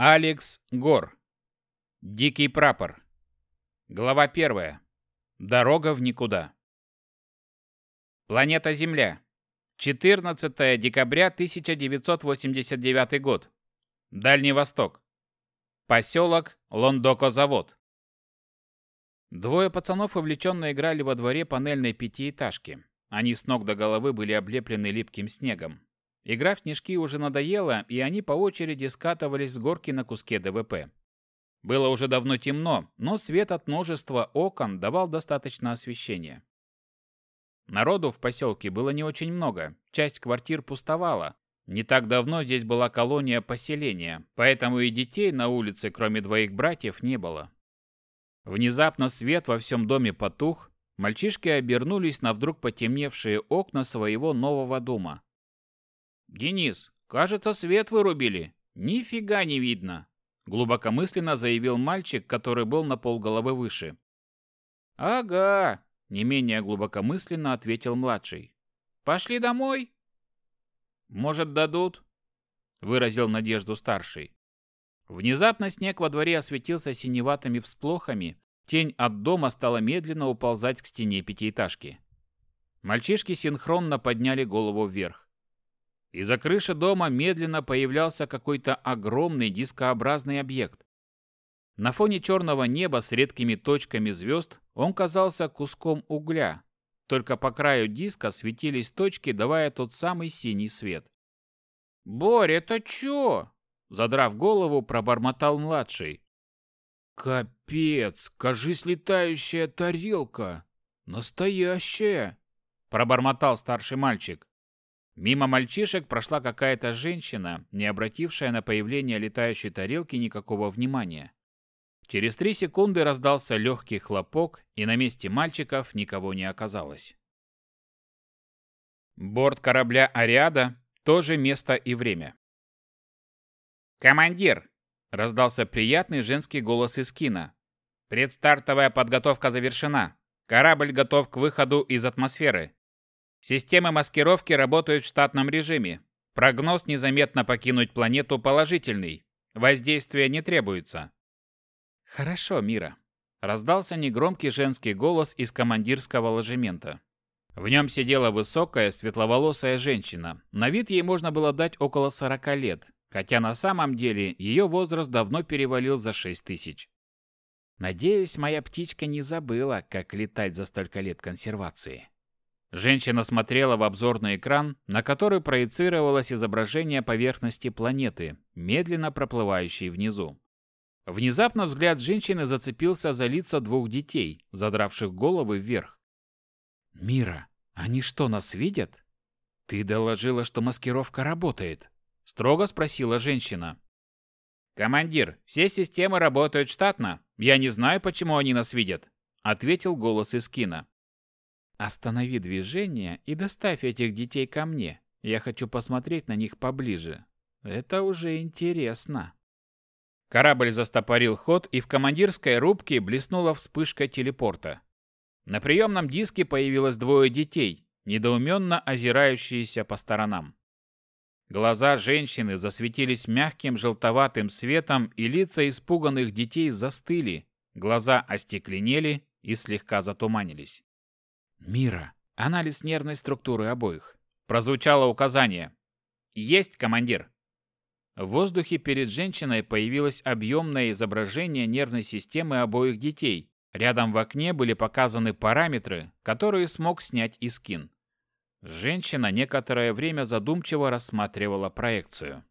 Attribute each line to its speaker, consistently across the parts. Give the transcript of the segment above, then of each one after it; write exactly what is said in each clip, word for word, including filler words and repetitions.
Speaker 1: Алекс Гор. Дикий прапор. Глава первая. Дорога в никуда. Планета Земля. четырнадцатое декабря тысяча девятьсот восемьдесят девятый год. Дальний Восток. Поселок Лондоко-завод. Двое пацанов увлеченно играли во дворе панельной пятиэтажки. Они с ног до головы были облеплены липким снегом. Игра в снежки уже надоела, и они по очереди скатывались с горки на куске ДВП. Было уже давно темно, но свет от множества окон давал достаточно освещения. Народу в поселке было не очень много, часть квартир пустовала. Не так давно здесь была колония поселения, поэтому и детей на улице, кроме двоих братьев, не было. Внезапно свет во всем доме потух, мальчишки обернулись на вдруг потемневшие окна своего нового дома. «Денис, кажется, свет вырубили. Нифига не видно», — глубокомысленно заявил мальчик, который был на полголовы выше. «Ага», — не менее глубокомысленно ответил младший. «Пошли домой?» «Может, дадут?» — выразил надежду старший. Внезапно снег во дворе осветился синеватыми всплохами, тень от дома стала медленно уползать к стене пятиэтажки. Мальчишки синхронно подняли голову вверх. Из-за крыши дома медленно появлялся какой-то огромный дискообразный объект. На фоне черного неба с редкими точками звезд он казался куском угля, только по краю диска светились точки, давая тот самый синий свет. «Боря, это чё?» – задрав голову, пробормотал младший. «Капец, кажись, летающая тарелка! Настоящая!» – пробормотал старший мальчик. Мимо мальчишек прошла какая-то женщина, не обратившая на появление летающей тарелки никакого внимания. Через три секунды раздался легкий хлопок, и на месте мальчиков никого не оказалось. Борт корабля «Ариада» – тоже место и время. «Командир!» – раздался приятный женский голос из кино. «Предстартовая подготовка завершена. Корабль готов к выходу из атмосферы. Системы маскировки работают в штатном режиме. Прогноз незаметно покинуть планету положительный. Воздействия не требуется». «Хорошо, Мира», – раздался негромкий женский голос из командирского ложемента. В нем сидела высокая, светловолосая женщина. На вид ей можно было дать около сорока лет, хотя на самом деле ее возраст давно перевалил за шесть тысяч. «Надеюсь, моя птичка не забыла, как летать за столько лет консервации». Женщина смотрела в обзорный экран, на который проецировалось изображение поверхности планеты, медленно проплывающей внизу. Внезапно взгляд женщины зацепился за лица двух детей, задравших головы вверх. «Мира, они что, нас видят? Ты доложила, что маскировка работает?» – строго спросила женщина. «Командир, все системы работают штатно. Я не знаю, почему они нас видят», – ответил голос из кино. «Останови движение и доставь этих детей ко мне. Я хочу посмотреть на них поближе. Это уже интересно». Корабль застопорил ход, и в командирской рубке блеснула вспышка телепорта. На приемном диске появилось двое детей, недоуменно озирающиеся по сторонам. Глаза женщины засветились мягким желтоватым светом, и лица испуганных детей застыли, глаза остекленели и слегка затуманились. «Мира, анализ нервной структуры обоих», – прозвучало указание. «Есть, командир». В воздухе перед женщиной появилось объемное изображение нервной системы обоих детей. Рядом в окне были показаны параметры, которые смог снять Искин. Женщина некоторое время задумчиво рассматривала проекцию.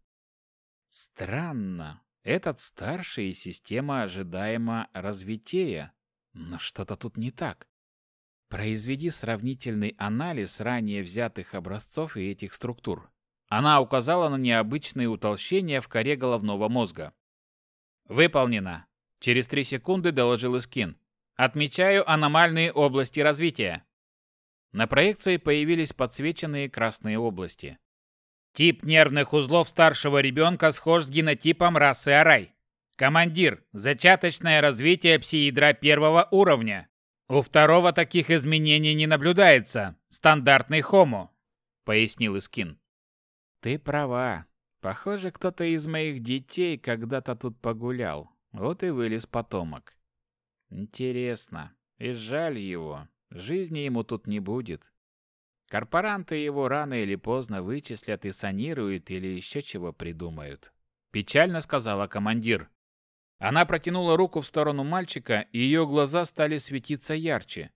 Speaker 1: «Странно. Этот старший, и система ожидаемо развития. Но что-то тут не так. Произведи сравнительный анализ ранее взятых образцов и этих структур». Она указала на необычные утолщения в коре головного мозга. «Выполнено!» Через три секунды доложил Искин. «Отмечаю аномальные области развития». На проекции появились подсвеченные красные области. «Тип нервных узлов старшего ребенка схож с генотипом расы Арай. Командир, зачаточное развитие пси-ядра первого уровня. У второго таких изменений не наблюдается. Стандартный хомо», — пояснил Искин. «Ты права. Похоже, кто-то из моих детей когда-то тут погулял. Вот и вылез потомок. Интересно. И жаль его. Жизни ему тут не будет. Корпоранты его рано или поздно вычислят и санируют или еще чего придумают. Печально сказала командир. Она протянула руку в сторону мальчика, и ее глаза стали светиться ярче.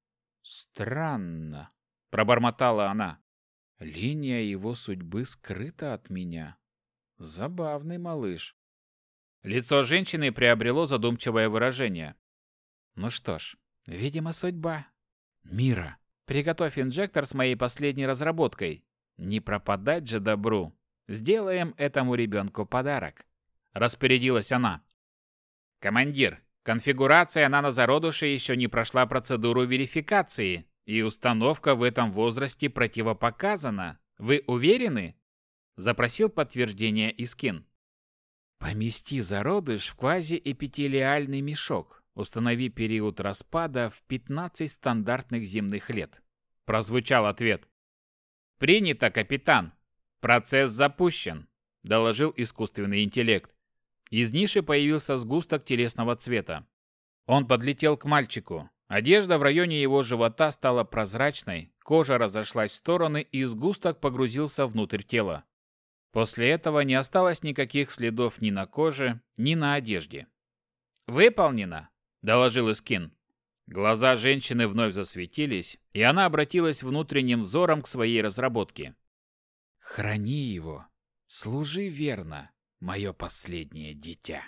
Speaker 1: «Странно», — пробормотала она. «Линия его судьбы скрыта от меня. Забавный малыш». Лицо женщины приобрело задумчивое выражение. «Ну что ж, видимо, судьба. Мира, приготовь инжектор с моей последней разработкой. Не пропадать же добру. Сделаем этому ребенку подарок», — распорядилась она. «Командир, конфигурация нанозародышей еще не прошла процедуру верификации, и установка в этом возрасте противопоказана. Вы уверены?» – запросил подтверждение Искин. «Помести зародыш в квазиэпителиальный мешок. Установи период распада в пятнадцать стандартных земных лет», – прозвучал ответ. «Принято, капитан. Процесс запущен», – доложил искусственный интеллект. Из ниши появился сгусток телесного цвета. Он подлетел к мальчику. Одежда в районе его живота стала прозрачной, кожа разошлась в стороны, и сгусток погрузился внутрь тела. После этого не осталось никаких следов ни на коже, ни на одежде. «Выполнено», – доложил Искин. Глаза женщины вновь засветились, и она обратилась внутренним взором к своей разработке. «Храни его, служи верно, мое последнее дитя».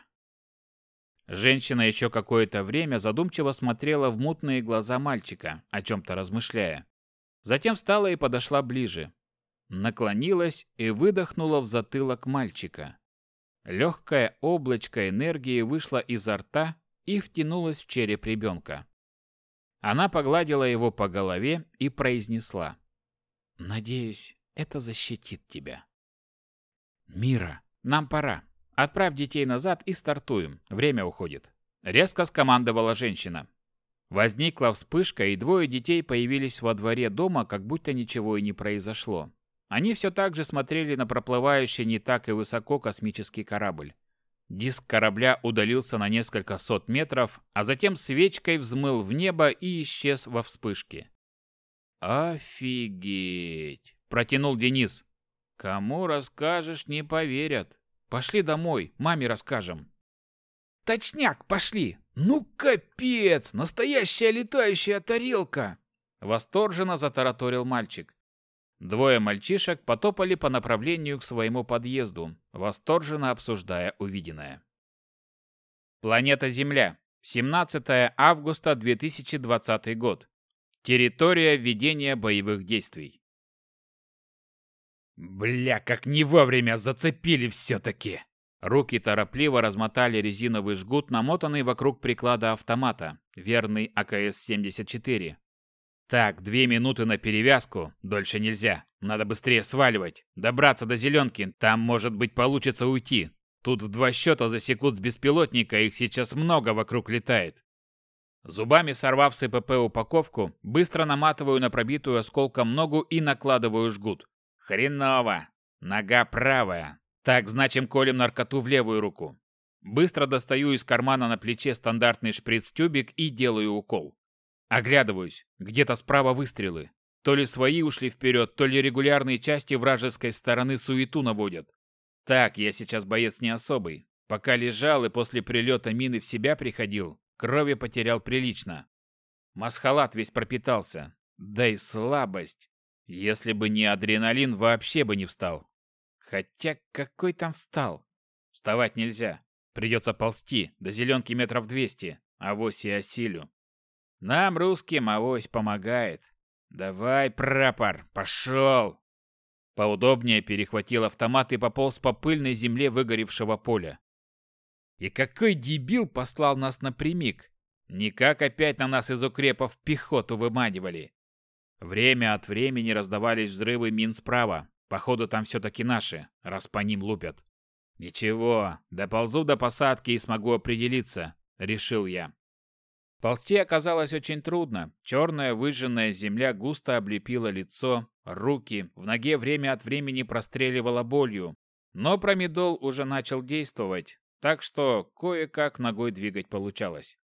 Speaker 1: Женщина еще какое-то время задумчиво смотрела в мутные глаза мальчика, о чем-то размышляя. Затем встала и подошла ближе. Наклонилась и выдохнула в затылок мальчика. Легкое облачко энергии вышло изо рта и втянулось в череп ребенка. Она погладила его по голове и произнесла: «Надеюсь, это защитит тебя». «Мира, нам пора. Отправь детей назад и стартуем. Время уходит», — резко скомандовала женщина. Возникла вспышка, и двое детей появились во дворе дома, как будто ничего и не произошло. Они все так же смотрели на проплывающий не так и высоко космический корабль. Диск корабля удалился на несколько сот метров, а затем свечкой взмыл в небо и исчез во вспышке. «Офигеть!» – протянул Денис. «Кому расскажешь, не поверят. Пошли домой, маме расскажем». «Точняк, пошли! Ну капец! Настоящая летающая тарелка!» Восторженно затараторил мальчик. Двое мальчишек потопали по направлению к своему подъезду, восторженно обсуждая увиденное. Планета Земля. семнадцатое августа две тысячи двадцатый год. Территория ведения боевых действий. «Бля, как не вовремя зацепили все-таки!» Руки торопливо размотали резиновый жгут, намотанный вокруг приклада автомата, верный А К С семьдесят четыре. «Так, две минуты на перевязку, дольше нельзя. Надо быстрее сваливать, добраться до зеленки, там, может быть, получится уйти. Тут в два счета засекут с беспилотника, их сейчас много вокруг летает». Зубами сорвав с ИПП упаковку, быстро наматываю на пробитую осколком ногу и накладываю жгут. Хреново. Нога правая. Так, значит, колем наркоту в левую руку. Быстро достаю из кармана на плече стандартный шприц-тюбик и делаю укол. Оглядываюсь. Где-то справа выстрелы. То ли свои ушли вперед, то ли регулярные части вражеской стороны суету наводят. Так, я сейчас боец не особый. Пока лежал и после прилета мины в себя приходил, крови потерял прилично. Масхалат весь пропитался. Да и слабость. Если бы не адреналин, вообще бы не встал. Хотя какой там встал? Вставать нельзя. Придется ползти, до зеленки метров двести, авось и осилю. Нам, русским, авось помогает. Давай, прапор, пошел! Поудобнее перехватил автомат и пополз по пыльной земле выгоревшего поля. И какой дебил послал нас напрямик? Никак опять на нас из укрепов пехоту выманивали. Время от времени раздавались взрывы мин справа. Походу, там все-таки наши, раз по ним лупят. Ничего, доползу до посадки и смогу определиться, решил я. Ползти оказалось очень трудно. Черная выжженная земля густо облепила лицо, руки, в ноге время от времени простреливала болью. Но промедол уже начал действовать, так что кое-как ногой двигать получалось.